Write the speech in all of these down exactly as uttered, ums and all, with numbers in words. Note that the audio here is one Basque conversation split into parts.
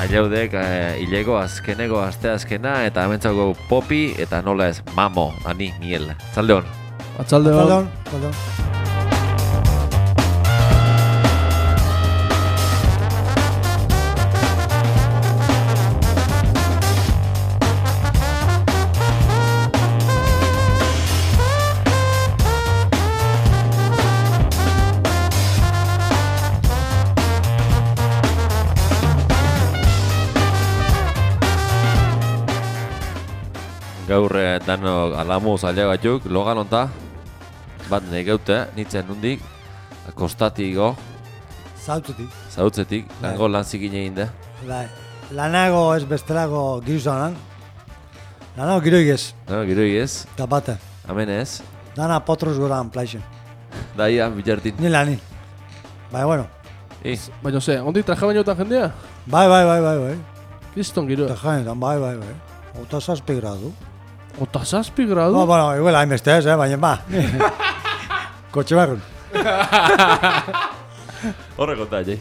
Aiaudek hileko azkeneko aste azkena eta hementzako popi eta nola ez mamo, ani, miel. Atzaldeon. Atzaldeon. Atzaldeon. Gaur dano alamuz alea batzuk, logan onta, bat negeute, nintzen nundik, kostatiko, Zautzetik. zautzetik, lango lan zikin egin da. Bai, lanago ez bestelago giruzanan. Lanago giroik ez, No, giroi ez, eta bate. hemen ez, Dana potros goran plaixen. daia bilartin. Ni lani. Bai, bueno. I, Baina ze, ondik traje bainotan jendea? Bai, bai, bai, bai, bai. Kriston giro. Tejanetan, bai, bai, bai. Ota zazpi gradu. Ota zazpi gradu? No, bueno, igual hainbeste ez, eh, baina ba. Kotxe barrun. horrek onta, jai.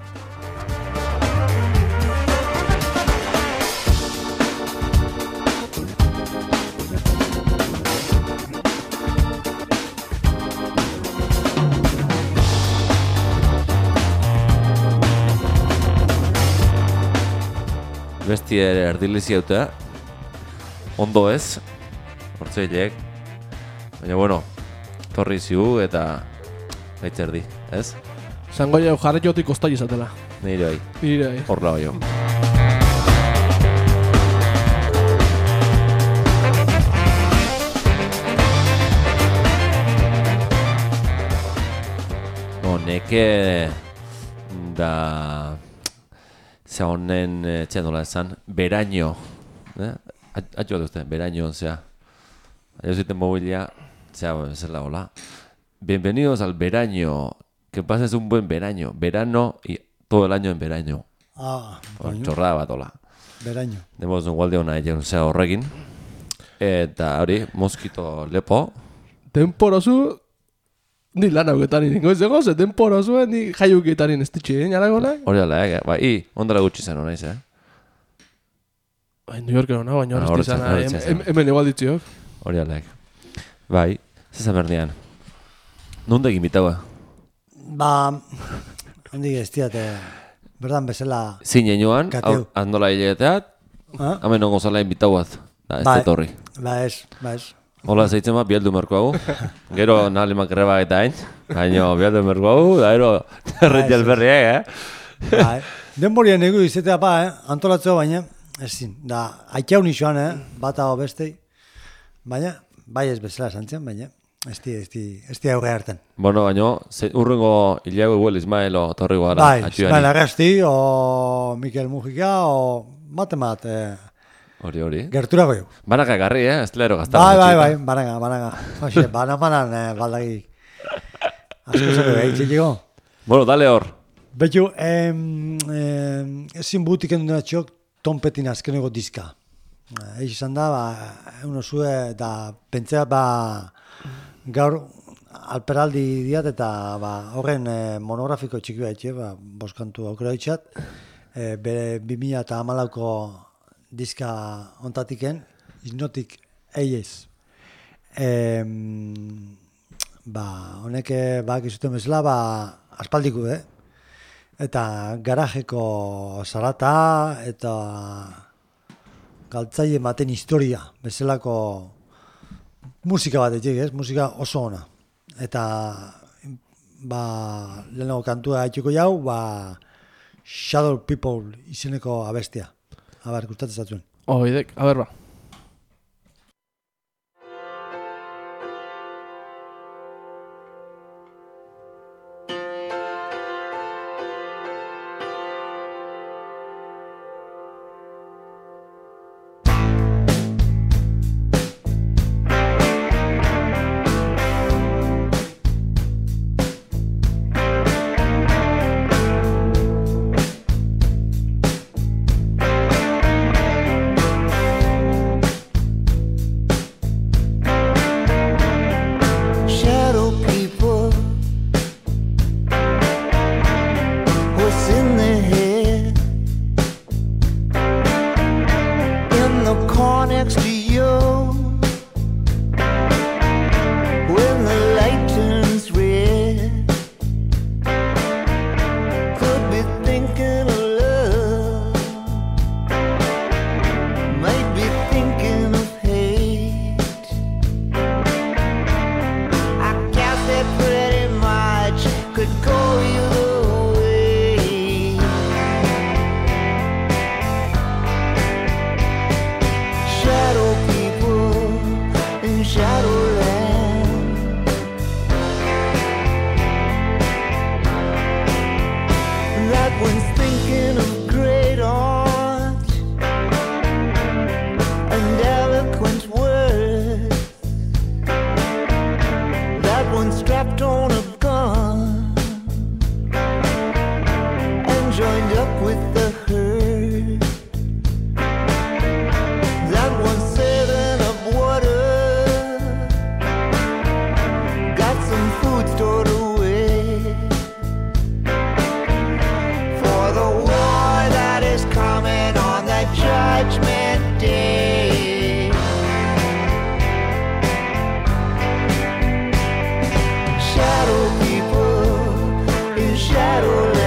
Besti ere erdilizi hautea, ondo ez, hortzeileek, baina bueno, torri ziu eta gaitzerdi, ez? Zango jau jarretiotik kostai izatela. Nire bai, Nire bai. horla bai jo. No, neke da... Zea honen, etxean nola esan, beraino. Eh? Atxo bat uste, beraino, zea. Aio ziten mobilia, zea, zela hola. Bienvenidos al verano. Que pases un buen verano. Verano y todo el año en verano. Ah, baino. Txorrada bat hola. Beraino. Demoz un gualde hona egin zea horrekin. Eta hori, moskito lepo. Temporozu, ni lan hauketan ningo ez egoz, temporozuen ni jaiuketan estitxe, eh, jaragonak? Hori ala, eh? Ba, i, ondara gutxi zen hona iz, eh? Bai, New Yorkero na, baina Ah, horrezti horretzen, zana, horretzen hem- zan. hem- hemen igual ditziok. Hori ala, eh? Bai, zezan berdian. Nonde egin bitaua? Ba, handik ez diate, berdan bezala. Zine joan, Kateu. andola hileteat, Ah? hemen ongo zala inbitauat. Da, ez Bai. dut horri. Ba ez, ba ez. Hola zeitzen bat, bialdu merko hau. Gero nahalimak greba eta hain. Baina bialdu merko hau, da ero erreti alberriak, eh? Bai. Denborien egu izatea ba, eh? Antolatzeo baina, ezin. Da, aiteun isoan, eh? Bata o bestei. Baina, bai ez bezala zantzen, baina, ez di, ez di, ez di aurre hartan. Bueno, baina, urrengo hilago igual Ismaelo torri gara. Bai, Ismael Arrasti, o Mikel Mujika, o matemat, eh, Hori, hori. gertura goio. Banaka garri, eh? Ez lero gaztara. Bai, bai, bai, banaga, banaga. Hoxe, banamanan, eh, baldagi. Asko zebe, behitxetiko. Bueno, dale hor. Betu, em, em, ezin butik endu dena txok, tompetin azkeneko diska. Eix izan da, ba, uno zue, da, pentsea, ba, gaur alperaldi diat, eta, ba, horren eh, monografiko txiki baitxe, ba, boskantu aukera ditxat, eh, bere bi mila eta hamalauko diska ontatiken, iznotik eiez. E, ba, honek bak izuten bezala, ba, aspaldiku, eh? Eta garajeko zarata, eta galtzaile maten historia, bezalako musika bat etxik, ez? Musika oso ona. Eta, ba, lehenengo kantua haitxuko jau, ba, Shadow People izeneko abestia. Aber, gustatzen zatzuen. Oh, idek, a ber ba. Thank one's thinking of great art and eloquent words. That one strapped on a gun and joined up with the herd. That one sailing up water, got some food stored away for the war that is coming on that judgment day. Shadow people in Shadowland.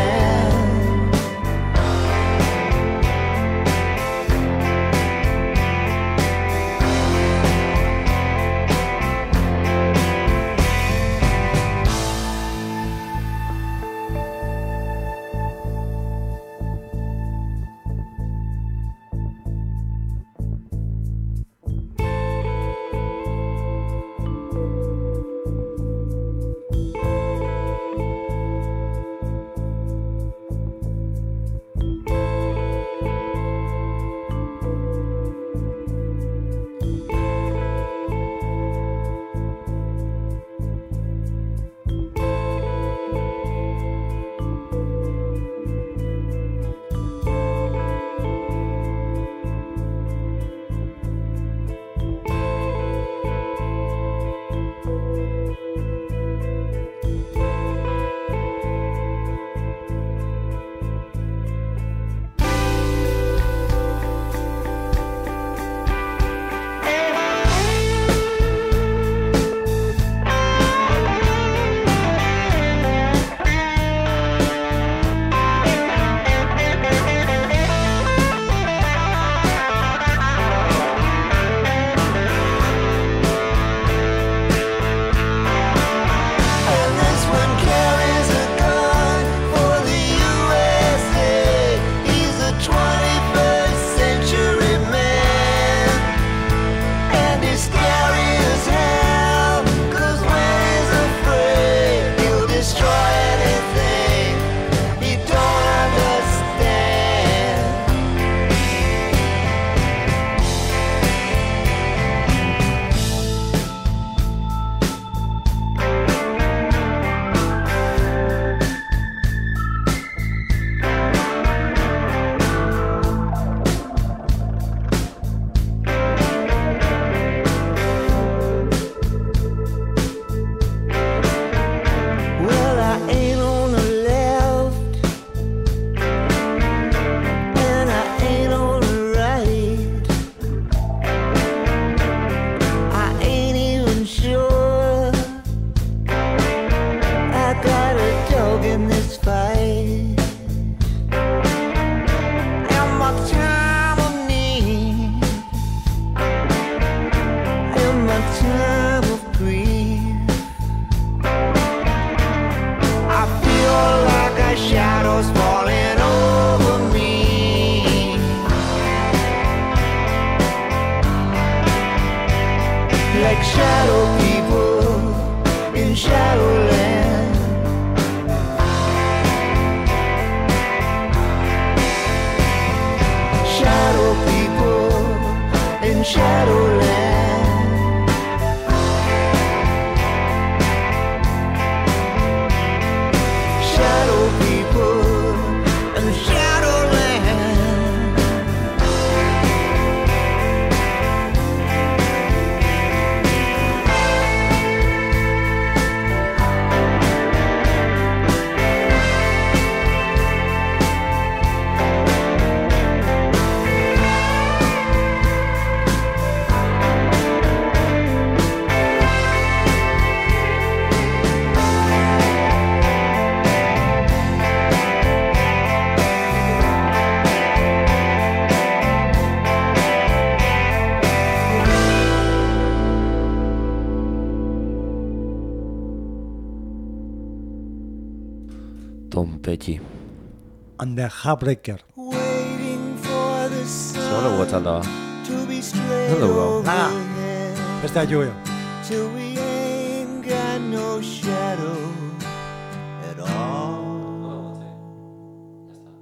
Tom Petty. And the Heartbreaker. Zer dugu gotzan da? Zer dugu? Laga, beste hau jo. Till we ain't got no shadow at all.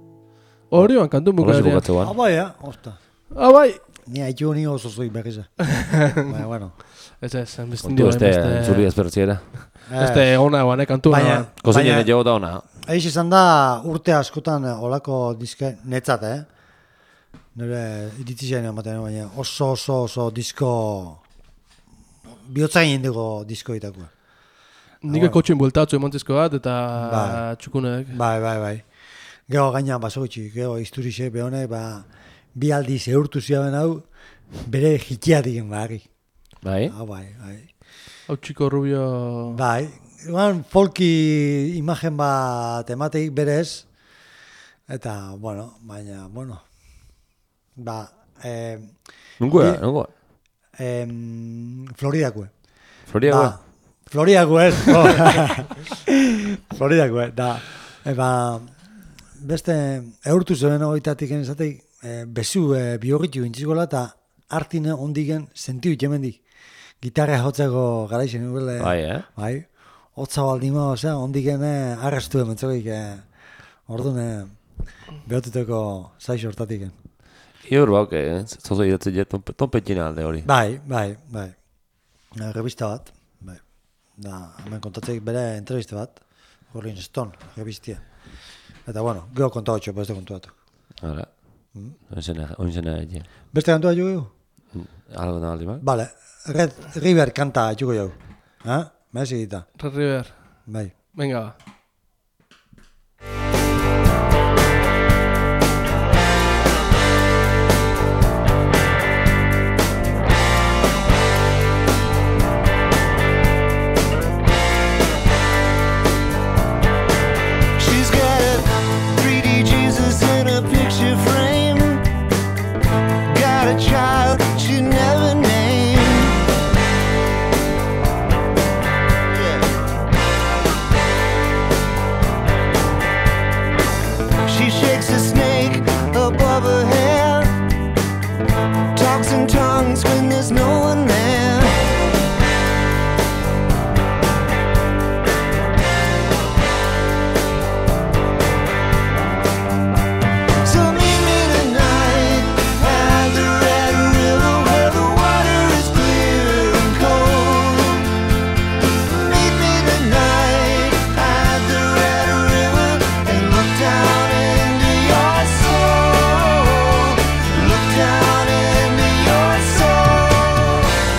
Orioan kantu Horrez bukaeran. bukatzean. Ah, bai, eh? Osta. Ah, bai! Ni haitu ni oso zoik berriz. Baina, bueno. Ez ez, bestin Kontu dio, este, zuri ezpertziera. Beste ona guan, eh, kantu Baina- ona. Kozinien jo da ona. Eix izan da urte askotan olako diske netzat, eh? Nire iritzizean ematen, baina oso oso oso disko bihotzain dugu disko itakoa. Nik ekotxin bueltatzu emontizko bat, eta Bai. txukunek. Bai, bai, bai. Gero gaina basogitxi, gero isturixe behonek, ba, bi aldiz eurtu ziaben hau, bere jitiatik bari. Bai? Ah, bai, bai. Hau txiko rubio... Bai, igual folki imagen bat emateik berez, eta, bueno, baina, bueno, ba, eh, Nungoa, Bi- nungoa. em, Floridakue. Floria Ba, goa. Floridakue ez. Oh. Floridakue, da, e, ba, beste eurtu zeben horietatik ezateik, e, bezu e, bihorritu intzikola, eta hartine ondigen sentiu jemendik. Gitarra jotzeko garaixen nubele. Bai, eh? Bai, hotza baldima, osea, ondigen eh, arrastu ementzoik, eh, orduan eh, behotuteko zaiz hortatik. Ior bauk, eh? Zozo idatzi jet, tonpetxina alde hori. Bai, bai, bai. Eh, Revista bat, bai. Da, hemen kontatzeik bere entrevista bat, Rolling Stone, revistia. Eta bueno, gero konta hotxo, beste kontu bat. Hala. Oinzena egin. Beste kantua jugu? Algo da aldi, bai? Vale, Red River kanta jugu jau. Ha? Mezi gita, Red River. bai. Venga, ba. She's got a three D Jesus in a picture frame. Got a child she never named. Yeah. She shakes a snake above her hair. Talks in tongues when there's no one there. So meet me tonight at the Red River where the water is clear and cold. Meet me tonight at the Red River and look down into your soul. Look down into your soul.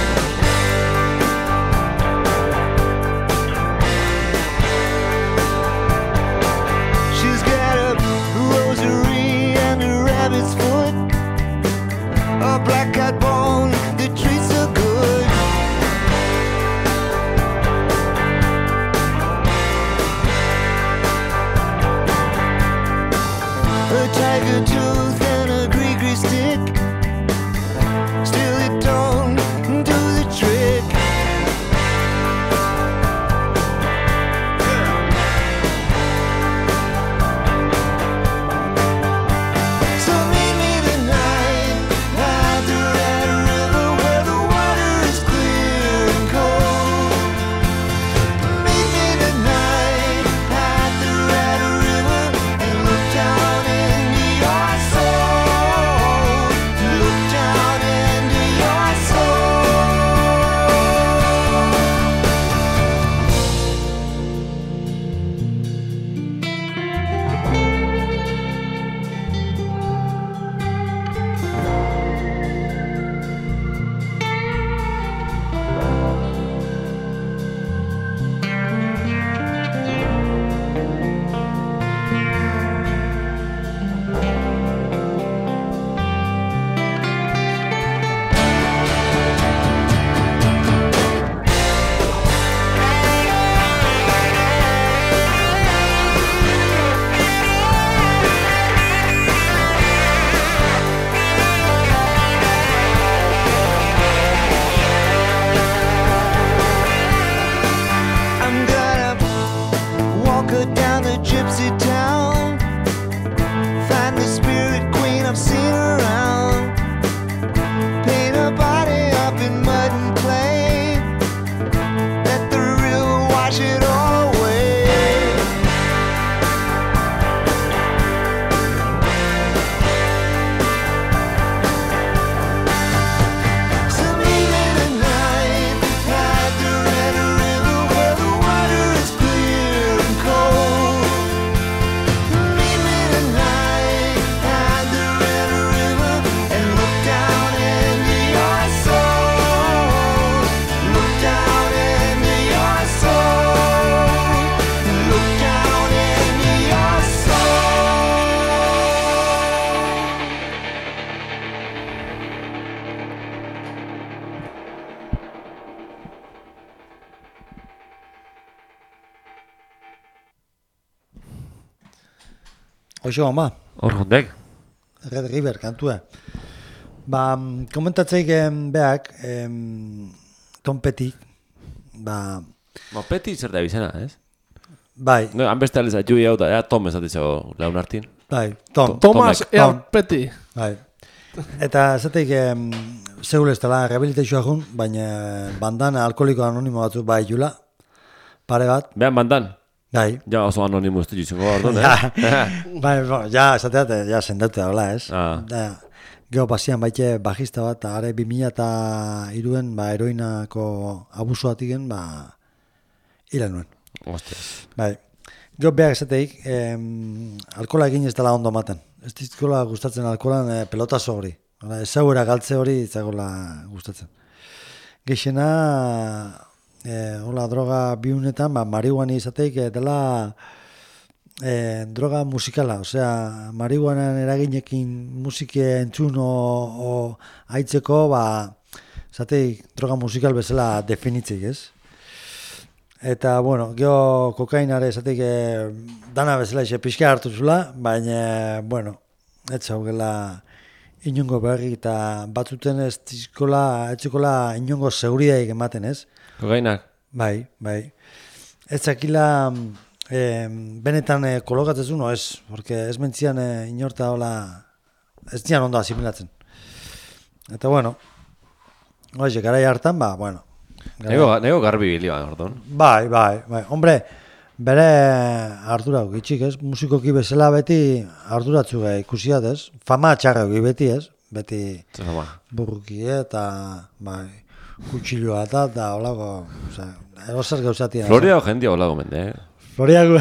She's got a rosary and a rabbit's foot, a black cat bone that treats her good. A tiger tooth and a gree-gree stick, still it don't do the trick. So meet me tonight at the Red River where the water is clear and cold. Meet me tonight at the Red River and look down into your soul. Look down into your soul. I'm gonna walk her down the gypsy town, find the spirit queen I've seen around, paint her body up in mud and clay, let the river wash it all away. Hoxe ba. Hor jondek. Red River kantua. Ba, komentatzeik em, beak, em, Tom Petty, ba, Ma peti zer da bizena, ez? bai, No, han beste alez atxui hau da, ea Tom esatitzago laun hartin. bai, Tom, Thomas Tomek. Earl Petty. bai. Eta zateik, em, zeul ez dela rehabilitazioa jun, baina bandana alkoholiko anonimo batzu bai jula, pare bat, Behan bandan. bai. Ja oso anonimo ez dut izango ordon, eh? Ja, bai, bo, ja, esateat, ja, sendautea hola, ez? Ah. Da, geho pasian baite bajista bat, eta are bi mila eta iruen, ba, heroinako abusuatigen, ba, hila nuen. Hostias. Bai. Geho behar esateik, em, alkola egin ez dela ondo maten. Ez dizkola gustatzen alkolan e, pelotazo hori. Hala, ezagura galtze hori itzagola gustatzen. Geixena, e, hola, droga biunetan, ba, marihuani izateik e, dela e, droga musikala. Osea, marihuanan eraginekin musike entzun o, o haitzeko, ba, izateik droga musikal bezala definitzeik, ez? Eta, bueno, geho kokainare esatik e, dana bezala ise pixka hartu zula, baina, bueno, ez zaugela inongo berri eta batzuten ez dizkola, ez zikola inongo seguridaik ematen, ez? Kokainak. Bai, bai. Ez zakila e, benetan e, kolokatzen no ez, porque ez mentzian e, inorta hola, ez dian ondo asimilatzen. Eta, bueno, oize, garai hartan, ba, bueno, Nego, nego garbi bilioa, ordon. Bai, bai, bai. Hombre, bere ardura gitxik, ez? Musikoki bezala beti arduratzu gai ikusiat, ez? Fama txarra gai beti, ez? Beti Zer fama. burruki eta, bai, kutxiloa eta, eta holako, osea, erozer gauzatien. Floria o jendia hola gomende, eh? Floriago.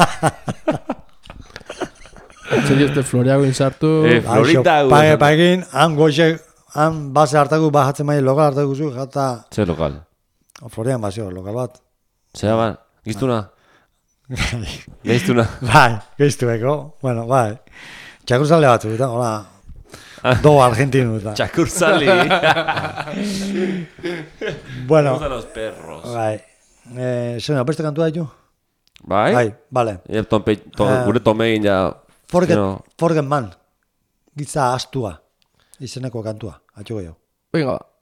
Zer este Floriago insartu. Eh, Florida. Page, pagin, han goxe, han base hartaku bajatzen mai lokal hartaku zu, jata, Zer lokal. Florian basio, lokal bat. Zer ban, giztuna. Geiztuna. Bai, geiztueko, bueno, bai. Txakurzale batzu, eta, hola, do argentinu, eta. Txakurzali. Bueno, Gustan los perros. bai. Eh, Zena, beste kantua ditu? Bai? Bai, vale. Ep, tompe, to, Eh, gure tomegin ja... Forget, no, forget man. Gitza astua. Izeneko kantua, atxo gehiago. Venga, ba.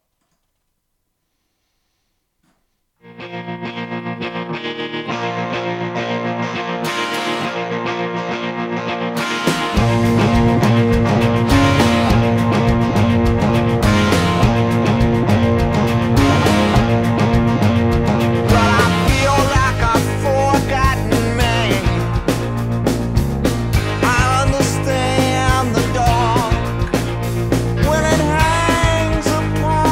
But I feel like a forgotten man. I understand the dark when it hangs upon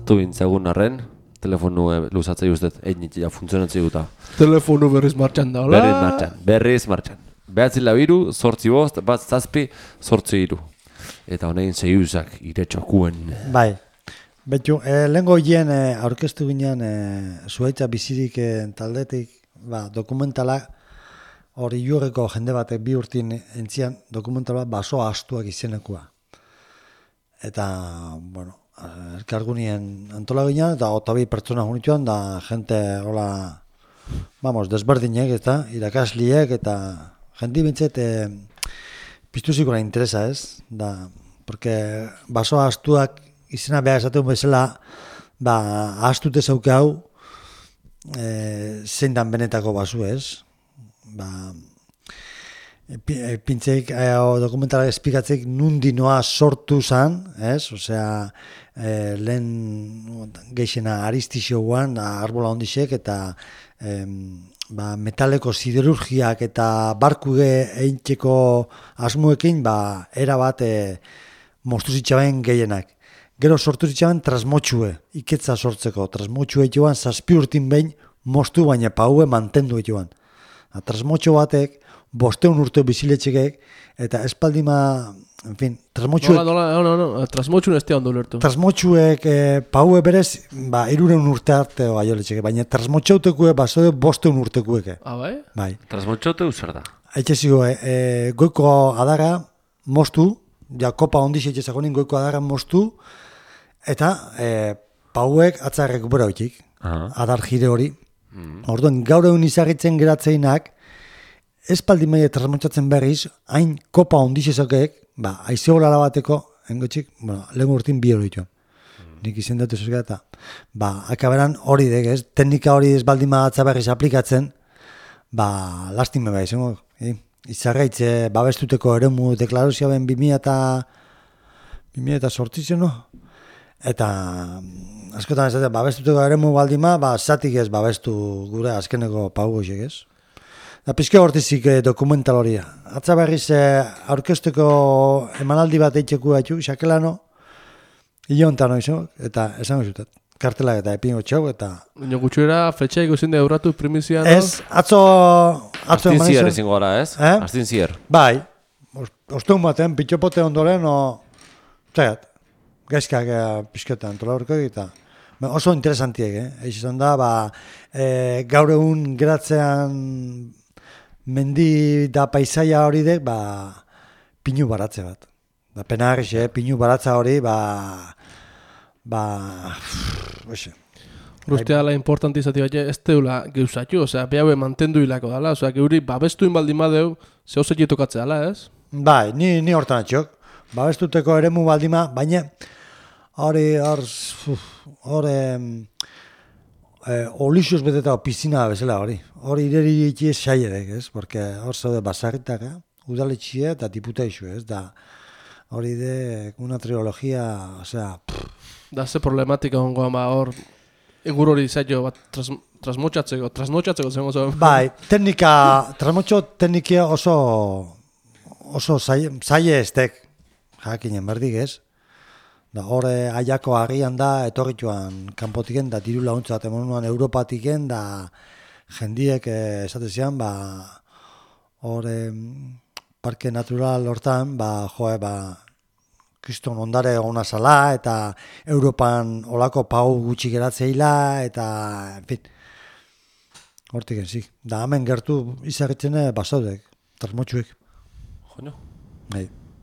sartu bintzagun arren, telefonu e, luzatzei ustez, egin ja funtzionatzei guta. Telefonu berriz martxan da, hola? Berriz martxan, berriz martxan. Behatzi lau iru, sortzi bost, bat zazpi, sortzi iru. Eta honein zeiuzak iretxokuen. Bai. Betu, eh, lehenko hien eh, aurkeztu ginean eh, Zuhaitza bizirik eh, taldetik, ba, dokumentala, hori jurreko jende batek bi urtin entzian, dokumentala basoa astuak izenekua. Eta, bueno, elkargunien antola ginean, eta otabi pertsona junituan, da jente, hola, vamos, desberdinek, eta irakasliek, eta jendi bintzet, eh, piztuzikora interesa, ez? Da, porque basoa astuak izena behar esaten bezala, ba, ahastute zauke hau, e, zein dan benetako basu, ez? Ba, pintzeik, e, dokumentalak esplikatzeik nundi noa sortu zan, ez? Osea, e, lehen geixena aristixo guan, arbola ondixek, eta e, ba, metaleko siderurgiak eta barkuge eintxeko asmuekin, ba, era bat e, moztu zitzaben gehienak. Gero sortu zitzaben trasmotxue, iketza sortzeko. Trasmotxue joan zazpi urtin behin moztu baina paue mantendu joan. Trasmotxo batek, bosteun urte biziletxekek, eta espaldima, en fin, trasmotxuek... Nola, nola, no, no, trasmotxun ez te ondo lertu. Trasmotxuek eh, paue berez, ba, irureun urte arte aioletxeke, baina trasmotxautekue basode bosteun urtekueke. Ah, bai? Bai. Transmotxote uzer da. Eitxeziko, e, e, goiko adara moztu, ja kopa ondiz eitxezagonin goiko adara moztu, eta e, pauek atzarrek bera hoitik, adar jire hori. Mm. Orduan, gaur egun izarritzen geratzeinak, espaldi maile transmotxatzen berriz, hain kopa ondiz ezakeek, ba, aizegola bateko, engotxik, bueno, lehen urtin bi hori joan. Nik izendatu zuzka eta, ba, akaberan hori dek, ez? Teknika hori ez baldin magatza berriz aplikatzen, ba, lastime bai, izango, eh? Izarraitze babestuteko eremu deklaruzia ben bi mila eta sortzitzen, no? Eta, askotan ez da, babestuteko eremu baldima, ba, zatik ez babestu gure azkeneko paugoxek, ez? Da, pizke hortizik eh, dokumental hori. Atza berriz eh, aurkezteko emanaldi bat eitxeku batxu, xakelano, hilontan oizo, eta esango zutat. Kartelak eta epingo txau, eta... Baina gutxuera, fetxa ikusin da eurratu primizia, no? Ez, atzo... atzo Astin zier izango gara, ez? Eh? Astin zier. Bai, osteun baten, pitxopote ondoren, o... Zaiat, gaizkak eh, pizketan, tola horko eta... Oso interesantiek, eh? Eix izan da, ba, e, gaur egun geratzean mendi da paisaia hori dek, ba, pinu baratze bat. Da pena harriz, eh? Pinu baratza hori, ba... Ba... Oxe. Rustea la importanti izati bat, ez teula geusatxu, osea, behaue mantendu hilako dala, osea, geuri babestu inbaldin badeu, zehau zeki tokatze dala, ez? Bai, ni, ni hortan atxok. Babestuteko eremu baldima, baina hori, hor, hor, e, olixoz beteta pizina bezala hori. Hori ireri itxiez xaiedek, ez? Porque hor zaude basarritaka, udaletxia eta diputaixu, ez? Da, hori de, una trilogia, osea... Da, ze problematika hongoan, ba, hor, egur hori zailo, bat, tras, trasmotxatzeko, trasnotxatzeko zengo zo. Bai, teknika, trasmotxo teknikia oso, oso zaile estek, jakinen berdik, ez? Da, hor, aiako harrian da, etorrituan kanpotiken, da, diru laguntza bat emonuan Europatiken, da, jendiek, eh, esate zian, ba, hor, parke natural hortan, ba, joe, ba, kriston ondare ona zala, eta Europan olako pau gutxi geratzeila, eta, en fin, hortik enzik. Da, hemen gertu izarritzen basaudek, trasmotxuek. Jono. Bai.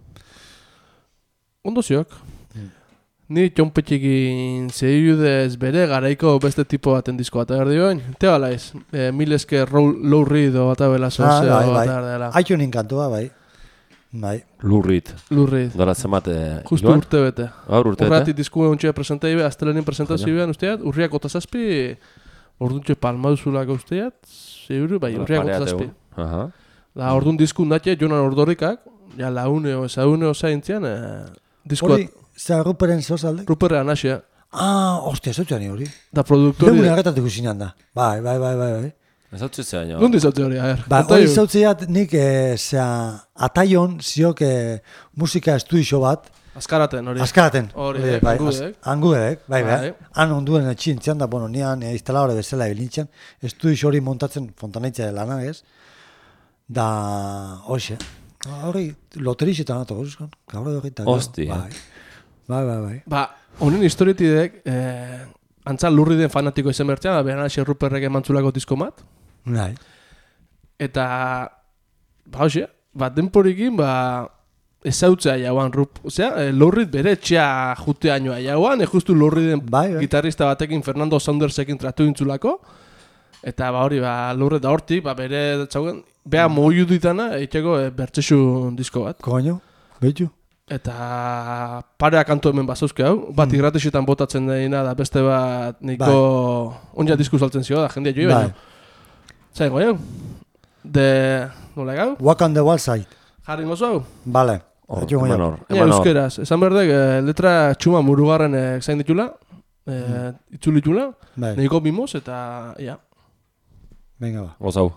Ondo ziok. Mm. Ni txonpetxikin zehiudez bere garaiko beste tipo baten disko bat agar dioen. Te balaiz, e, mil esker low read o bat abela sozeo ah, bai, bat bai. agar dela. Aitu ninkantua, bai. Bai. Lurrit. Lurrit. Dara zemate... Justu urte bete. Gaur urte bete. Horretik diskuen ontsia presentei be, astelenin presentazio behan usteat, urriak otazazpi, orduntxe palma duzulako usteat, zeuru, bai, urriak otazazpi. Aha. La ordun diskun datxe, jonan ordorikak, ja laune o esaune o zaintzian, eh, diskoat. Hori, zer ruperen zozalde? Ruperrean hasia. Ah, ostia, zautzen hori. Da produktori... Lemune agertatu guzinan da. Bai, bai, bai, bai, bai. Ez hau txezea, nio. Nundi zautze hori, a ver. Ba, hori zautzeat nik, e, zera, ataion, ziok e, musika estudixo bat, Azkaraten, hori. Azkaraten. Hori, Hori, eh, bai, Angudek. az- Angudek, bai, bai. Bai. Han onduen etxintzen da, bueno, nian eh, instalabore bezala ebilintzen, estudio hori montatzen fontanetxe lana ez, da, hoxe. Hori, loterixetan ato, gozuzkan, gaur edo egita. Hostia. Bai, bai, bai, bai. Ba, honen historietidek, eh, antza lurri den fanatiko izan bertzean, da behar Ruperrek emantzulako disko bat, Bai. eta, ba, hoxe, ba, denporikin, ba, ezautzea jauan, rup, osea, e, lurrit bere etxea juteainoa jauan, e justu lurri den Bai, bai. gitarrista batekin, Fernando Saundersekin tratu intzulako, eta, ba, hori, ba, lurrit da hortik, ba, bere, txaugen, beha moiu ditana, eiteko e, bertxesu disko bat. Koño, behitu. Eta parea kantu hemen bazauzke hau, bat Mm. irratixetan botatzen daina da beste bat nahiko onja disku saltzen zio da, jendea joi baino. Bai. Zaingo jau? De... nola gau? Walk on the wall side. Jarri gozo hau? Vale. Oh, Etxo goño. eman hor, Ea eman hor. euskeraz, esan berdek, eh, letra txuma murugarren eh, zain ditula, eh, itzuli ditula, Bai, nahiko mimoz eta, ja. venga ba. Gozau.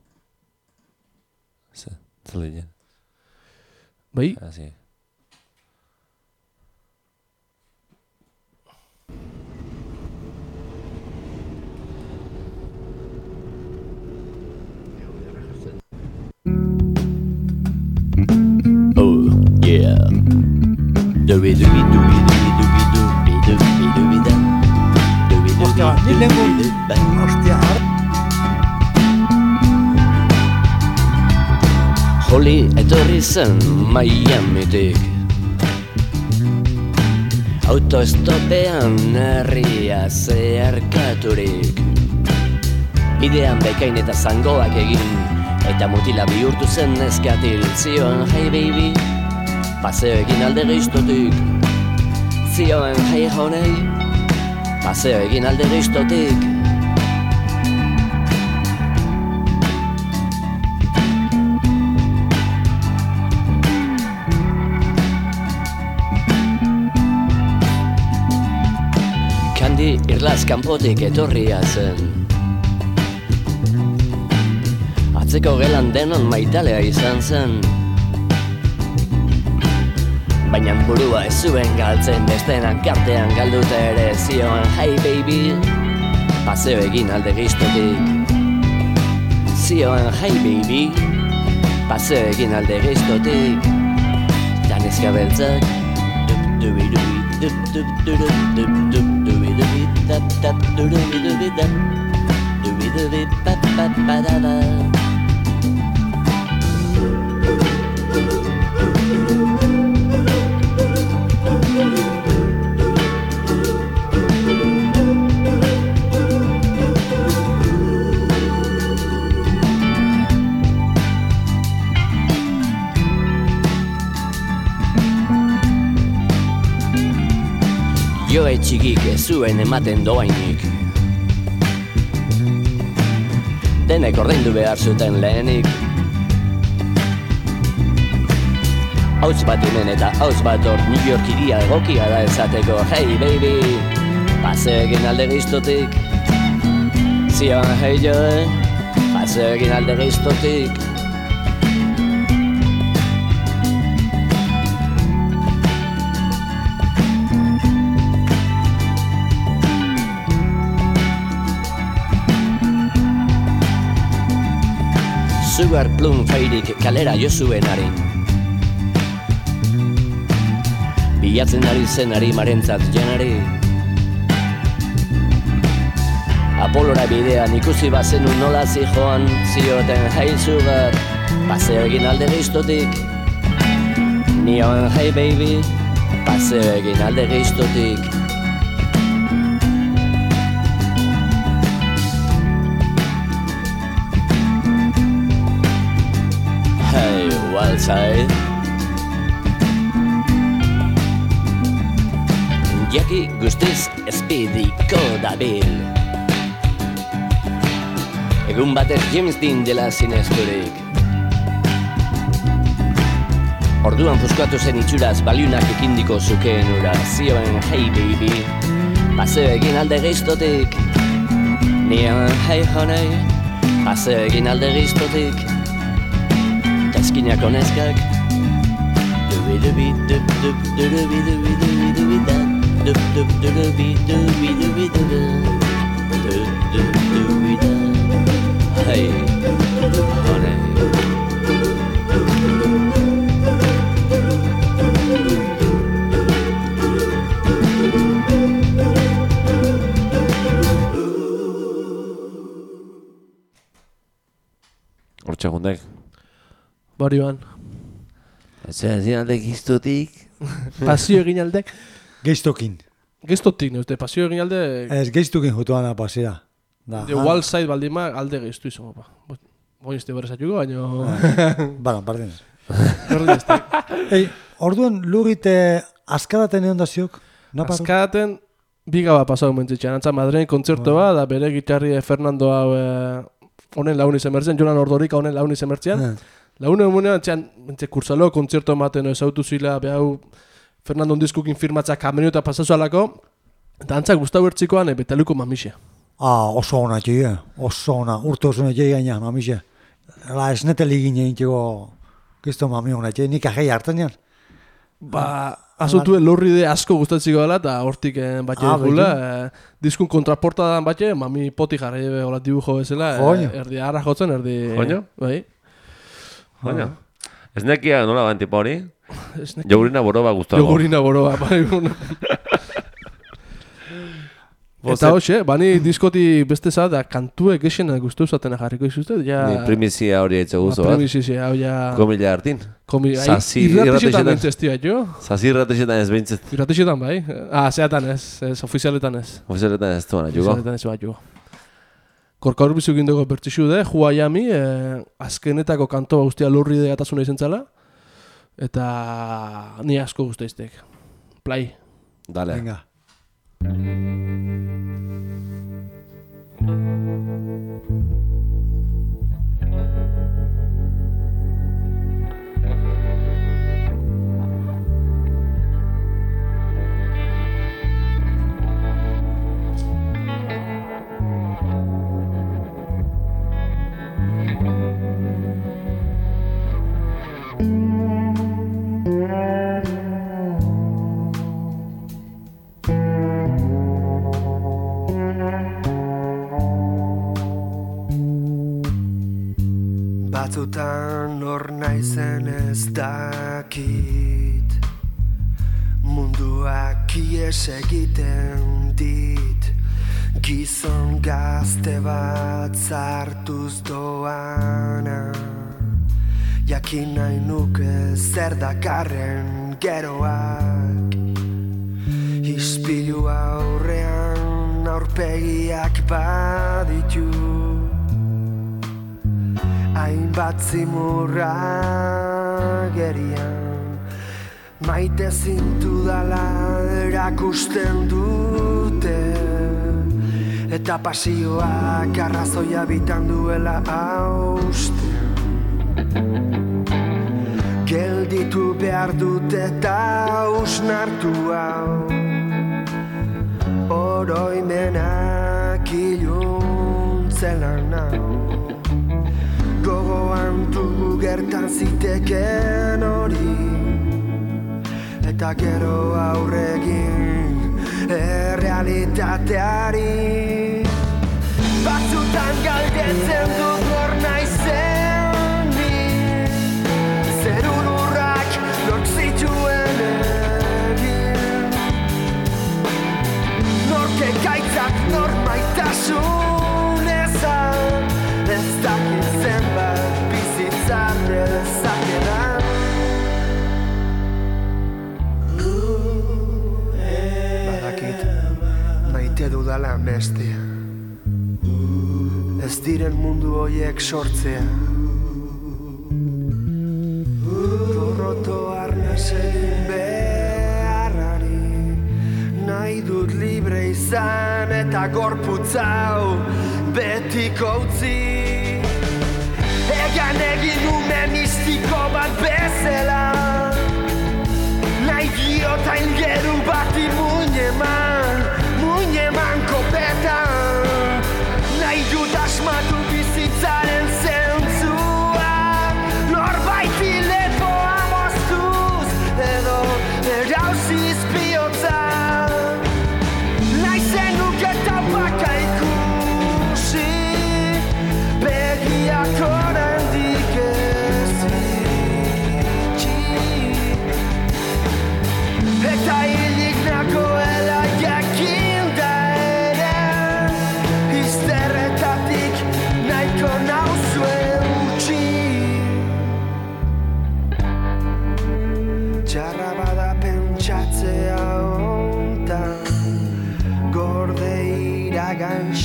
Ze, zelen. Bai, Así. Oh, yeah. Dooby dooby dooby dooby dooby dooby dooby dooby da. Dooby dooby Hostia, ni dooby lengo- dooby da. Hostia, ar- Holly etorri zen Miamitik. Autostopean herria zeharkaturik. Bidean bekain eta zangoak egin, eta mutila bihurtu zen neskatil. Zioen, hey baby, paseo egin alde geiztotik. Zioen, hey honey, paseo egin alde geiztotik. Kandi irlaz kanpotik etorria zen. Atzeko gelan denon maitalea izan zen. Baina burua ez zuen galtzen, bestenan kartean galduta ere. Zioan, hey baby, paseo egin alde geiztotik. Zioan, hey baby, paseo egin alde geiztotik. Daneska beltzak, dubi dubi dub dub dub dub dub dubi dubi dab dab dubi dubi dab dubi dubi ba ba ba da da. Joe txikik ez zuen ematen doainik. Denek ordaindu behar zuten lehenik. Hauts bat hemen eta hauts bat hor, New York iria egokia da esateko. Hey baby, paseo egin alde geiztotik. Zioan, hey Joe, paseo egin alde geiztotik. Sugar Plum fairik kalera jo zuen harin. Bilatzen ari zen harimarentzat janari. Apolora bidean ikusi bazenu nola zijoan. Zioten, hey Sugar, paseo egin alde geiztotik. Nioen, hey baby, paseo egin alde geiztotik. Hey, Wildside. Jaki guztiz espidiko dabil. Egun batez James Dean dela zinezturik. Orduan puskatu zen itxuraz baliunak ekindiko zukeen ura. Zioen, hey baby, paseo egin alde geiztotik. Nioen, hey honey, paseo egin alde geiztotik. Eskinako neskak, dubi Dooby doop doop dooby dooby dooby dooby da. Doop doop dooby dooby dooby dooby. Doop doop dooby da. Hey, honey. Hortxegundek. Barioan. Zer, zin aldek iztutik. Pasio egin aldek. Geiztokin. Geiztotik, ne uste, pasio egin alde... Ez geiztokin jutuan da pasea. Da, The wall side baldima alde geiztu izango, ba. Boin este berrezatuko, baino... Bara, pardon. Berdin ez da. Ei, orduan lurite askaraten egon da ziok? Azkadaten biga bat pasau mentzitxean. Antza Madren kontzerto bat, da bere gitarri Fernando hau honen laun izen mertzen, Jonan Ordorika honen laun izen mertzean. Laune emunean, txan, mentze kursalo, kontzerto ematen ezautu zila, behau Fernando ondizkukin firmatza kameniota pasazu alako, eta antzak guztau ertzikoan, betaluko mamixe. Ah, oso ona txie, oso ona, urte oso ona txie gaina, mamixe. La esnete ligin egin txego, gizto mami ona txie, nik ahei hartan jan. Ba, azotue lorri de asko gustatziko dela, eta hortik batxe Ah, dukula, eh, diskun kontraportadan batxe, mami poti jarri hola dibujo bezala, Joño. eh, erdi arra jotzen, erdi... Joño? Bai. Baina. Ez nekia nola bantipa hori? Ez nek- Jogurina boroba guztago. Jogurina boroa, bai. Eta hoxe, bani diskoti beste za, da kantue gexena guztu zatena jarriko izuzte, ja... Ni primizia hori etxe guzo bat. Primizia, hau ja... Komila hartin. Komi, ai, Zazi irratixetan irratixetan. bentzestia, jo? Zazi irratixetan ez behintzet. Irratixetan bai. Ah, zeatan ez, ez ofizialetan ez. Ofizialetan ez duena, jugo. Ofizialetan ez bat, jo. Korka horbizu gindoko bertixu de, Jua Jami, eh, azkenetako kantoa guztia lorri de atasuna izen zala, eta ni asko guztaiztek. Play. Dale. Venga. Batzutan hor naizen ez dakit, munduak ies egiten dit, gizon gazte bat zartuz doana, jakin nahi nuke zer dakarren geroak, ispilu aurrean aurpegiak baditu, hainbat zimurra gerian, maite zintu dala erakusten dute, eta pasioak arrazoia bitan duela hausten. Gelditu behar dut eta usnartu hau, oroimenak iluntzelan hau. Gogoan du gertan ziteken hori, eta gero aurregin errealitateari. Batzutan galdetzen dut nor naizen ni, zerun urrak nork zituen egin, nork ekaitzak nor maitasun ezan, ez dakit zenbat bizitzar dezakedan. Badakit, maite dudala bestea, ez diren mundu hoiek sortzea. Gorroto arnaz egin beharrari, nahi dut libre izan eta gorputzau betiko utzi. Egan egin ume mistiko bat bezala, nahi diot aingeru bati muineman, muineman kopetan, nahi dut asmatu bizitzaren zentzua, norbaiti lepoa moztuz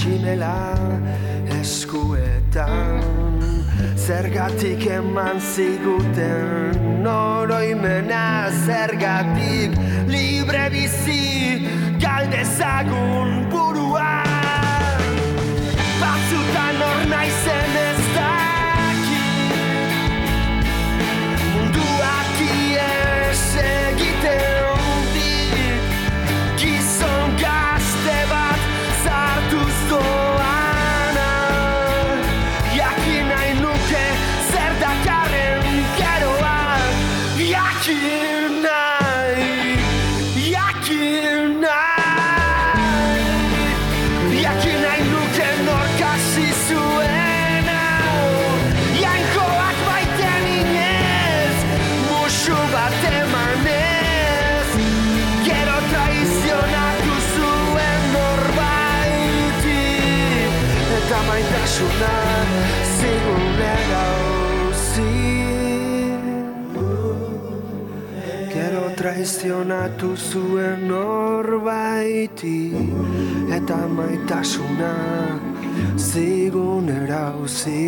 tximela eskuetan. Zergatik eman ziguten oroimena, zergatik libre bizi galdezagun burua. Batzutan hor naizen ez dakit, munduak ies egiten dit, gizon gazte bat zartuz doana. Jakin nahi nuke zer dakarren geroan, jakin nahi, jakin nahi, jakin nahi nuke nork hasi zuen hau, jainkoak baiten inez, musu bat emanez, gero traizionatu zuen norbaiti, eta maitasuna zigunera auzi. Gero traizionatu zuen norbaiti, eta maitasuna zigunera auzi.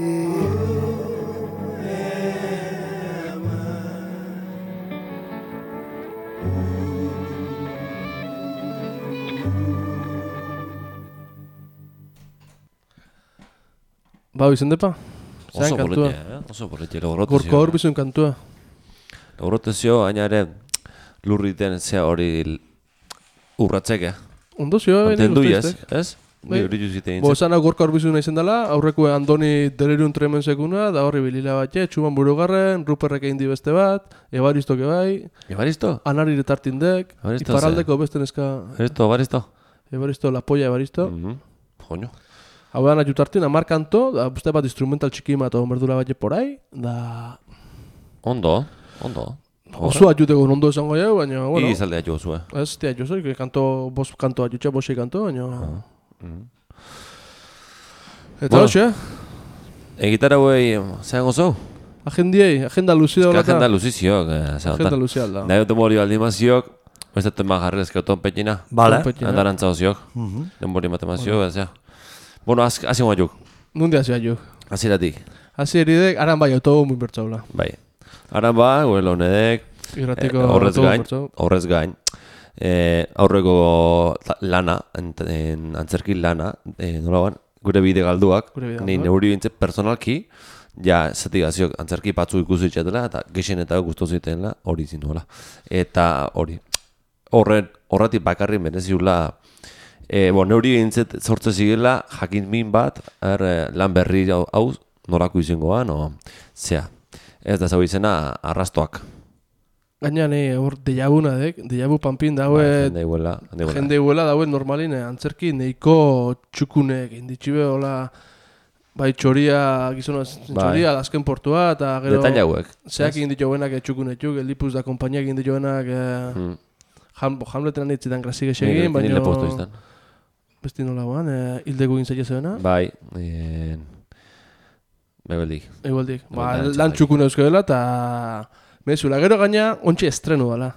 Ba, izen depa? Oso Zean kantua? politia, eh? Oso politia, logorotezio. Gorko hor bizun kantua. Logorotezio, aina ere lurriten zea hori l- urratzeke. Ondo zio, Mantendu nik ez, uste ez? Bai. Ni hori juzite Bo, intzen. esan hau gorko hor bizun izen dela, aurreko Andoni Delerun tremen sekuna, da horri bilila bat, txuman burugarren, Ruperrek egin di beste bat, Ebaristoke bai, Ebaristo? Anari retartindek, Evaristo iparraldeko beste neska, Ebaristo, Ebaristo? Ebaristo, La Polla Ebaristo. Mhm. Joño. Hau da najutartin, amar kanto, da beste bat instrumental txiki bat omerdula bat porai, da Ondo, ondo. oso atxuteko ondo esango jau, baina, bueno, Igi zaldea jo zue. ez, tia, jo zoi, kanto, bos kanto atxutxa, bosei kanto, baina... Mhm. Eta Bueno. hoxe, Egitar hauei, zean gozo? agendiei, agenda luzida Eska holata. agenda luziziok, eh, Agenda zegoetan. luzia alda. Nahi dut mori aldimaziok, ez dut tema jarri ezkeo tonpetxina. Vale. Tonpetxina. Andarantza oziok. Denbori matemazio, ez ja. Bueno, haz- hasi guaiuk, Nundi hasi ju. hasieratik. Hasi eridek, aran bai autobu muy bertzaula. Bai. Ara ba, guelo honedek, Irratiko eh, horrez autobu gain, bertzau. horrez gain. Eh, aurreko la- lana, ent, en, antzerki lana, eh, nola ban, gure bide galduak, Gure bide ni galduak. neuri bintzet personalki, ja, zatigazio antzerki batzu ikusi itxatela, eta gexen eta guztu zitenela, hori zinuela. Eta hori, horren, horretik bakarri mereziula, e, bo, neuri bintzet sortze zigela, jakin min bat, er, eh, lan berri hau, hau norako izangoa, no, zea. Ez da zau izena, arrastoak. Gaina ni hor deiabuna dek, deiabu panpin Bai, daue, jende iguela, jende iguela. jende huela daue normalin, eh, antzerki neiko txukunek, inditxibe hola, bai txoria, gizona, txoria, azken portua, eta gero... Detaile hauek. Zeak egin dituenak txukunetxuk, Elipuz da kompainiak egin dituenak, eh, Hmm. Ham, Hamleten anitzitan grasik Ni- esegin, ni baina... lepostu izan. Besti nola guan, eh, hildeko egin zaila zuena. Bai, eh, bebeldik. Igualdik. Ba, Igual da, lan txatak. txukun euskadela eta... Mezula, gero gaina, ontsi estrenu dala.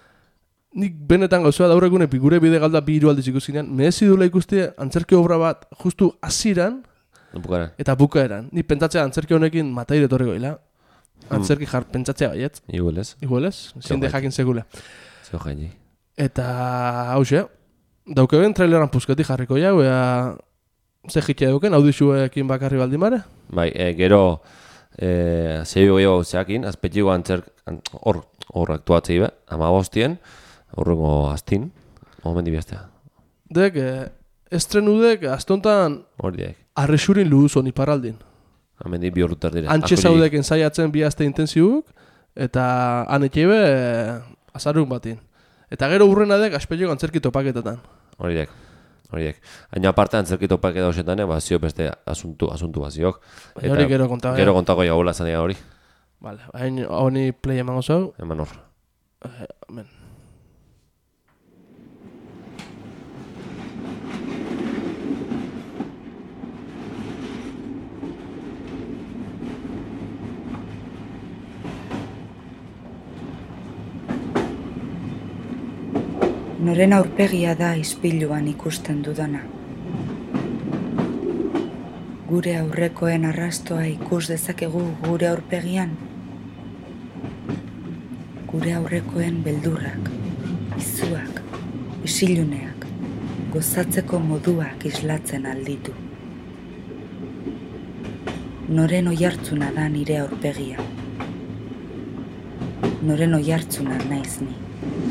Nik benetan gauzua daur egune gure bide galda bi hiru aldiz ikusinean, merezi duela ikustea antzerki obra bat justu hasiran Bukaren. eta bukaeran. Ni pentsatzea antzerki honekin mataire etorriko ila. Antzerki jar pentsatzea baiet. Igual ez. Igual ez? Zinde bai. jakin segula. Zeo jaini. Eta hause, daukeben traileran pusketi jarriko jau, ea ze jitea duken, audixuekin bakarri baldimare. Bai, e, gero, e, zeio gehiago zeakin, azpetxiko antzerk, an- hor, hor aktuatzei be, ama bostien, horrengo astin, momendi biaztea. Dek, eh, estrenudek, astontan, Hori diak. arresurin luzon iparraldin. Amendi bi horretar dire. Antxe Askorik. zaudek ensaiatzen bi aste intensibuk, eta han etxeibe eh, azarun batin. Eta gero urrena dek, aspetxeko antzerki topaketetan. Hori diak. Hori diak. Haina aparte antzerki topaketa hoxetan, ba, zio beste asuntu, asuntu baziok. Baina hori gero konta. Gero kontako jagola zanea hori. Vale, hain honi play emango zau. Eman hor. Eh, hemen. Noren aurpegia da ispiluan ikusten dudana. Gure aurrekoen arrastoa ikus dezakegu gure aurpegian. Gure aurrekoen beldurrak, izuak, isiluneak, gozatzeko moduak islatzen alditu. Noren oihartzuna da nire aurpegia. Noren oihartzuna naiz ni.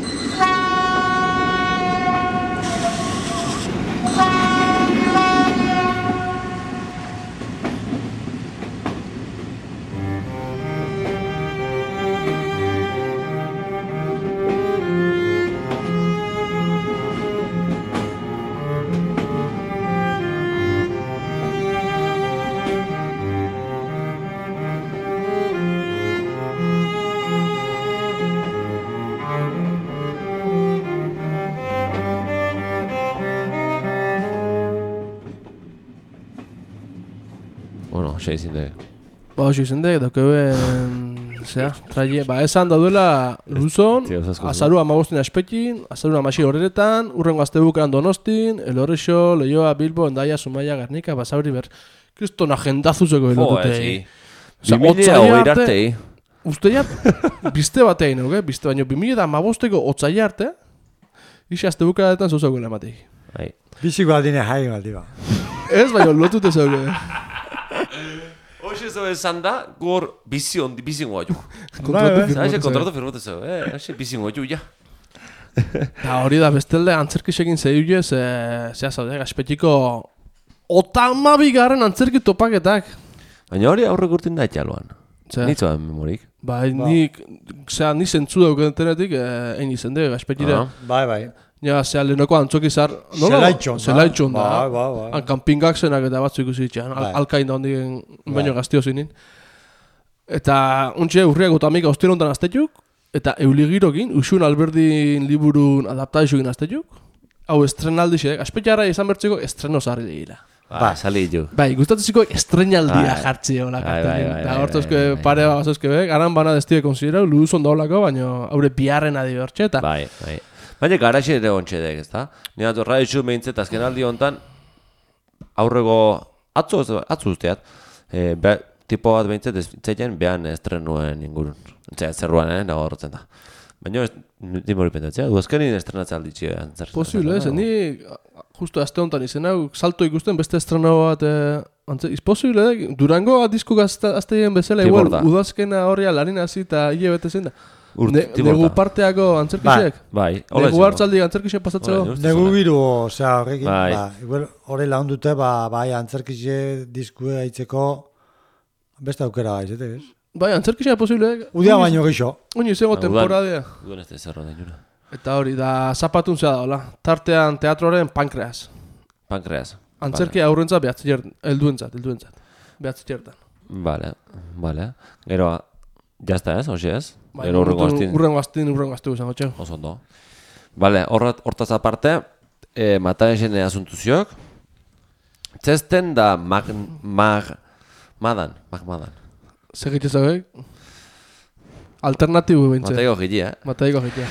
Bueno, xe izin dugu. Ba, hoxe izan dek, daukeben, zera, traie, ba, esan daudela Luzon, Tio, zasko zu. azarua amagostin aspekin, azarua amasi horretan, urrengo azte bukaran Donostin, Elorrixo, Leioa, Bilbo, Endaia, Zumaia, Gernika, Basauri, ber, kriston agendazuzeko Jo, belotute. etzi. Osea, Bimila otsaila hogei arte- artei. Uste ja, bizte batein, oke? Bizte baino, bimila eta amabosteko otzaila arte, isi azte bukaraetan zuzauko ematik. Bai. Biziko aldine jai baldi ba. Ez, baino, lotute zauke. Hoxe zo esan da, gor bizi ondi, bizi ngoa ju. Kontratu bai. firmatu Zaixe zauke. kontratu firmatu zo, eh? Hoxe bizi ngoa ju, ja. Eta hori da bestelde antzerkisekin zeiu ze, zea zaude, gaspetiko otamabigarren antzerki topaketak. Baina hori aurrek urtin da etxaloan. Zer? Nitzoan memorik. Bai, nik, zera, ni zentzu dauketenetik, eh, egin izen de, gaspetire. Ah. Bai, bai. Ja, zera, lehenoko antzoki zar, nola? Zelaitxon da. Zelaitxon da. Bai, bai, bai. Han kanpingak zenak eta batzu ikusi itxean, Bai. al, alkain da hondik baino Bai. gaztio zinin. Eta untxe urriak otamika ostien honetan aztetuk, eta euligirokin, Uxun Alberdin liburun adaptaziokin aztetuk, hau estrenaldi xe, aspetxarra izan bertzeko estreno zarri legira. Ba, sali ju. Bai, gustatzeko estrenaldia Bai. jartzi hola Bai, kartelin. bai, bai, Eta bai, hortzozke bai, bai. pare bat bazozke be, garan bana destie konsiderau, luzon daulako, baina haure biharren adi bertxe, eta Bai, bai. Baina garaxe ere ontxe dek, ezta? Nire atu radiotxu behintzet azken aldi honetan, aurrego, atzo, atzo usteat, e, be, tipo bat behintzet ezitzaien behan estrenuen ingurun. Entzea, zerruan, eh, nago horretzen da. Baina, dimori pentetzea, du azkenin estrenatzea alditxe. posible, ez, ni justo azte honetan izen hau, salto ikusten beste estreno bat, eh, antze, iz posible, eh? Durango disko gazteien bezala, igual, Tiborda. udazkena horria larin hasi eta hile bete zen da. Urt- Ne, Tiborda. negu parteako antzerkisek? Bai, hola Negu izango. hartzaldi antzerkisek pasatzeko? Bai, Negu biru, osea, horrekin, Bai. ba, igual, hori lagun dute, ba, bai, antzerkize diskue haitzeko beste aukera gaizetek, ez? Bai, antzerkisek posible. Udia baino geixo. Oin izango Udan. temporadea. Udan ez da zerro da jura. Eta hori, da zapatun zea da, hola. Tartean teatroren pankreas. Pankreas. Antzerki aurrentzat behatzi jertan, helduentzat, helduentzat. Behatzi jertan. Vale, vale. Gero, jazta ez, hoxe ez? Bai, Gero urrengo astin. Urrengo astin, urrengo astu izango txau. Oso ondo. Vale, horret, hortaz aparte, e, mataesen asuntuziok, txesten da mag, mag, madan, mag madan. Segitxe zagoek? Alternatibu behintze. Mataiko giti, eh? Mataiko jitia.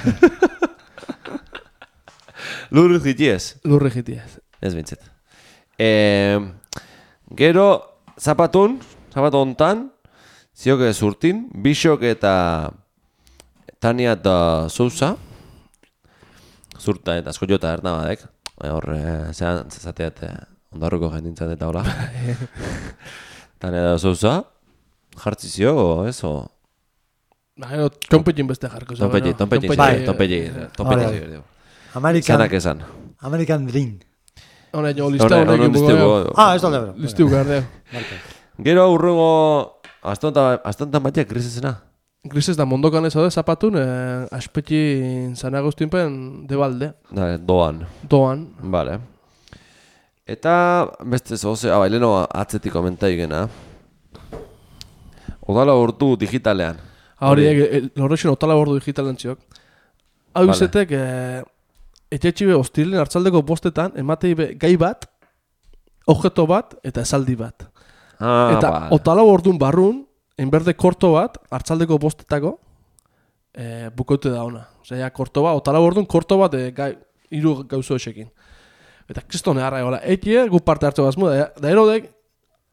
Lurri giti ez? Lurri jitia. Ez bintzet. E, gero, zapatun, zapatu hontan, zioke zurtin, Bixok eta Tania eta Sousa, zurta eta asko jota ernabadek, hor, e, zean, zateat, e, ondarruko jendintzat eta hola. Tania eta Sousa, jartzi zio, o ez, o... Ba, gero, tonpetin beste jarko. zago, Tonpegi, no? tonpegi, Bai. tonpegi, tonpegi, Bai. tonpegi. American, Zanak esan. American Dream. Hona, jo, lista Hone- honekin honen bugo. diztugu- Ah, ez da lebro. Listu gardeo. Gero urrungo, astontan batek grisezena. Grises da mondokan ez hau zapatun, eh, aspetin zanagustinpen debalde. Da, doan. Doan. Vale. Eta beste zoze, ah, baileno atzetik komenta igena. Odala urtu digitalean. Hori, horrexen otala bordu digitalen txiok. Hau Vale. izetek, eh, etxetxibe hostilen hartzaldeko bostetan, ematei be gai bat, objeto bat eta esaldi bat. Ah, Eta vale. otala bordun barrun, enberde korto bat, hartzaldeko bostetako, eh, bukote da ona. Osea, korto bat, otala bordun korto bat, eh, gai, iru gauzo esekin. Eta kriston eharra egola, etie gu parte hartzo bazmu, da, da erodek,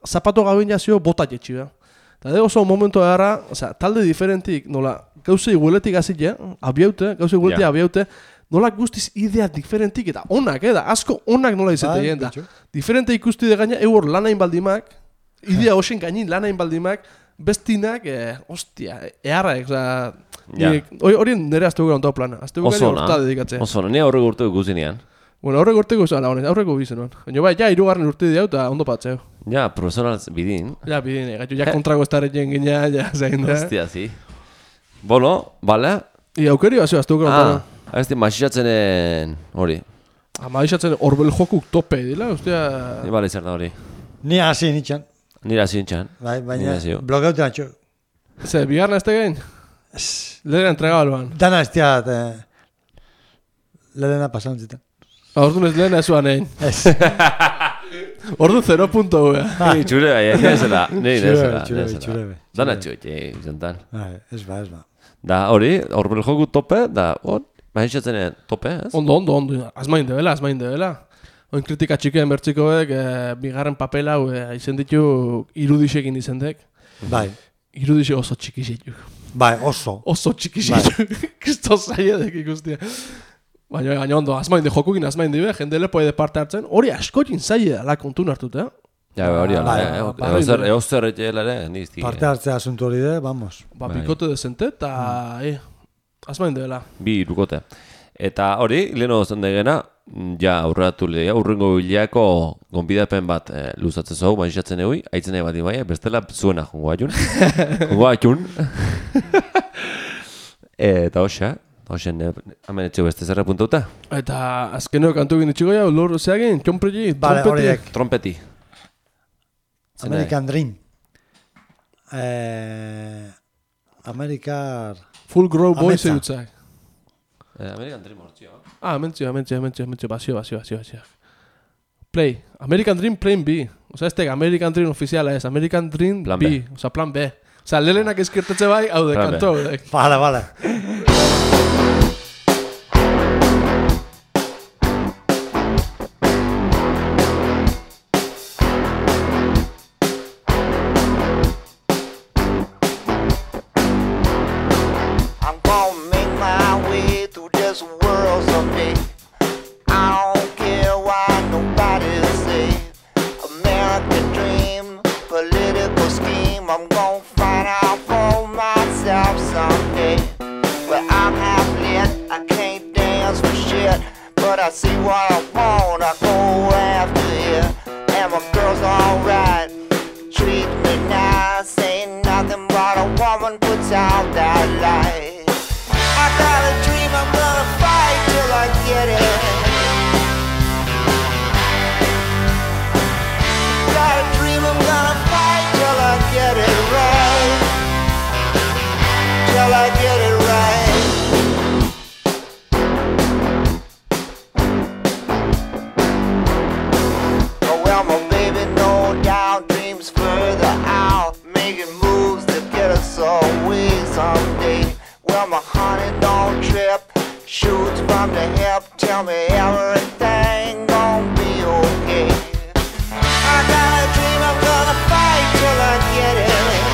zapato gabin jazio bota jetxi da. Eta de oso momentu egarra, osea, talde diferentik, nola, gauzei gueletik azile, abiaute, gauzei gueletik Ja. abiaute, nola guztiz idea diferentik, eta onak, eh, da, asko onak nola izate Bai, egin da. bitxo. Diferente ikusti de gaina, eur lanain baldimak, idea hoxen gainin lanain baldimak, bestinak, eh, ostia, eharraek, osea, Ja. nik- hori hori nire azte gukera ontau plana, azte Oso gukera ona. horta dedikatzea. Oso ona. Ni aurreko urte ikusinean. Bueno, aurreko urteko izan, honez, aurreko bizenuan. Baina bai, ja, irugarren urte diau eta ondo patzeu. Ja, profesional bidin. Ja, bidine, gaitu, ja kontrago estarretien gina, ja, zein da. Hostia, si. Bueno, bale. I aukeri bazio, azte gukera Ah, ontau. ez di masizatzenen hori. Ama izatzen horbel jokuk tope, dila, ostia... Ni bale zer da hori. Ni hasi nintzen, Nira zintxan. bai, Ni baina nazio. blokeute natxo. Ze, bigarna ez tegein? Lehen entrega alban. Dana ez tiat, eh, lehena pasan ziten. Orduan ez lehen ezuan egin. Ez. Ordu zero punto ue. Ni txure bai, eh, nezela. Ni Txure nezela. bai, txure bai, nezela. txure bai. Dana txuete, izantan. Bai, ez ba, ez ba. Da hori, horbel joku tope, da, hor, masizatzenen tope, ez? Ondo, ondo, ondo. Azmain debela, azmain debela. Oin kritika txikeen bertzikoek, eh, bigarren papel hau eh, izen ditu irudisekin izendek. Bai, Irudise oso txikizituk. bai, oso. Oso txikizituk. Kristo zaiedek ikustia. Baina, baina ondo, azmain de jokukin azmain dibe, jende lepo ede parte hartzen. Hori askotin zaila dela kontun hartut, eh? Ja, hori ala, Bai, eh, bai, eozer, bai. eozer etxela ere, nizti. Parte hartzea asuntu hori de, vamos. Ba, Bai. bikote dezente, eta, eh, azmain dela. Bi irukote. Eta hori, leheno zen degena, ja aurreratu lehia, urrengo bileako gonbidapen bat eh, luzatzen zau, maizatzen egui, aitzen nahi bat ibai, bestela zuena jongo atxun. Jongo atxun. Eta hoxa, hoxen, eh, hemen etxeo beste zerra puntauta. Eta azkeneko kantu egin itxiko ja, lor zeagin, txompregi, Bale, trompeti. horiek. Trompeti. Zena, American Dream. Eh, Amerikar... Full Grow Boys Ametsa. egutzak. Eh, Amerikan Dream hortzio. Ah, mentzio, mentzio, mentzio, mentzio, bazio, bazio, bazio, bazio. Play. American Dream Plan B. Osa, ez tega American Dream ofiziala ez, American Dream Plan B. B. Osa, plan B. Osa, lelenak ezkirtetze bai, hau de, Plan B. kanto hau de. Vale, vale. I'm gonna make my way through this world someday. I don't care why nobody's safe. American dream, political scheme. I'm gonna find out for myself someday. But I'm half lit, I can't dance for shit. But I see what I want, I go after it. And my girl's alright, treat me nice. Ain't nothing but a woman puts out that light. I got a dream, I'm gonna fight till I get it. Got a dream, I'm gonna fight till I get it right. Till I get it right. Oh well, my baby, no doubt, dreams further out, making moves to get us away someday. Well, my honey don't trip, shoots from the hip, tell me everything gon' be okay. I got a dream, I'm gonna fight till I get it.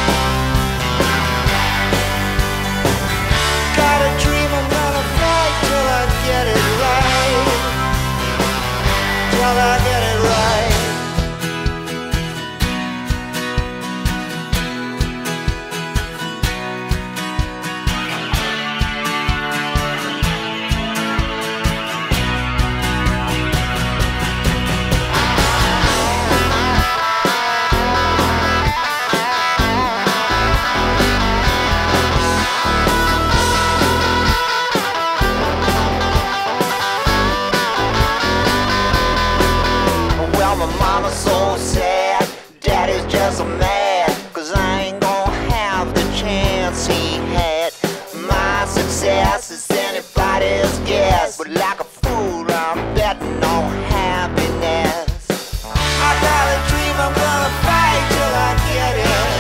Got a dream, I'm gonna fight till I get it right. Till I get it right. Well, my mama's so sad, daddy's just mad, cause I ain't gonna have the chance he had. My success is anybody's guess, but like a fool, I'm betting on happiness. I got a dream, I'm gonna fight till I get it.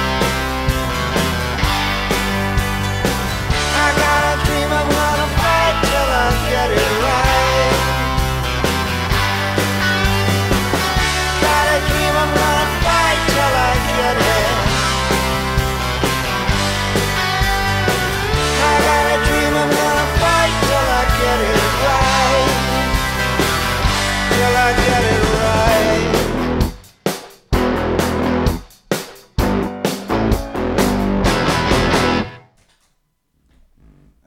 I got a dream, I'm gonna fight till I get it right. Got a dream, I'm gonna fight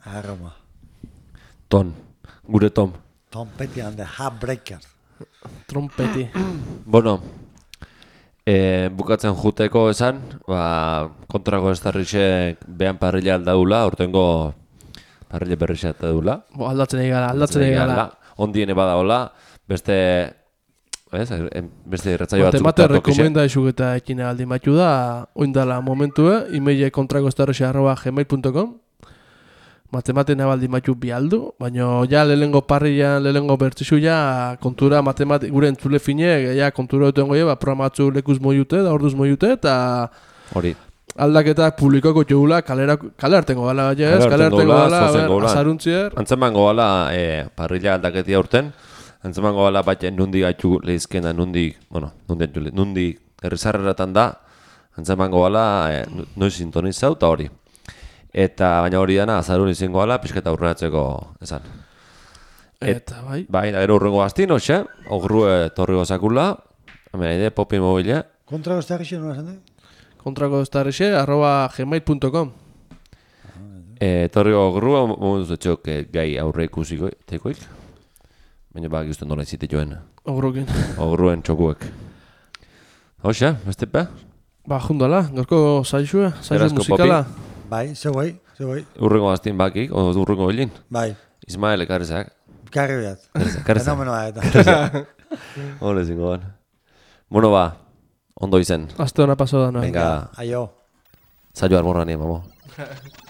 Arroma. Ton, gure Tom. Tom Petty and the Heartbreakers. Trompeti. Bueno, e, bukatzen juteko esan, ba, kontrako estarrixek behan parrilla aldaula, ortengo parrilla berrixe aldaula. Bo, aldatzen egin gara, aldatzen egin gara. Ondiene badaola, beste, ez, em- beste irratzaio batzuk. Temate tartokixe. rekomenda esuk eta ekine aldi matxu da, oindala momentue, emaile kontrako estarrexe arroba gmail punto com. Matemate nabaldi matxu bialdu, baina ja lehengo parrian, lehengo bertzizu ja kontura matemat gure entzule fine, ja kontura duten goie, ba, programatzu lekuz moiute, da orduz moiute, eta Hori. aldaketak publikoko txugula kalera, kale hartengo gala, ja ez, Kale kale hartengo hartengo gala, gala, zozengo gala. azaruntzier, Antzemango gala, e, parrilla aldaketia urten, antzemango gala bat nundi gaitu lehizkena, nundi, bueno, nundi, nundi errizarreratan da, antzemango gala, e, nu- noiz sintonizau, eta hori. Eta baina hori dana, azarun izango gala, pixketa urrenatzeko esan. Et- eta bai. Bai, da gero urrengo gaztin, hoxe, ogrue torri gozakula, hemen aide, popi mobile, Kontra goztarrixen nola esan da? Kontrako estarrexe arroba gmail punto com. e, torri ogrua, momentu zetxok e, gai aurre ikusiko, teikoik, baina ba, gizten nola izite joen, Ogrukin. ogruen txokuek. Hoxe, beste pe? Ba, jundala, gorko zaizue, zaizu Erazko musikala. Bai, zeuei, zeuei. Urrengo gaztin bakik, o urrengo bilin. Bai, Ismael ekarrizak. karri behat. Karrizak. Fenomenoa eta. Hore zingo ban. Bueno ba, ondo izen. Aste hona paso da, no? Venga, Aio. zailo armorrani, mamo.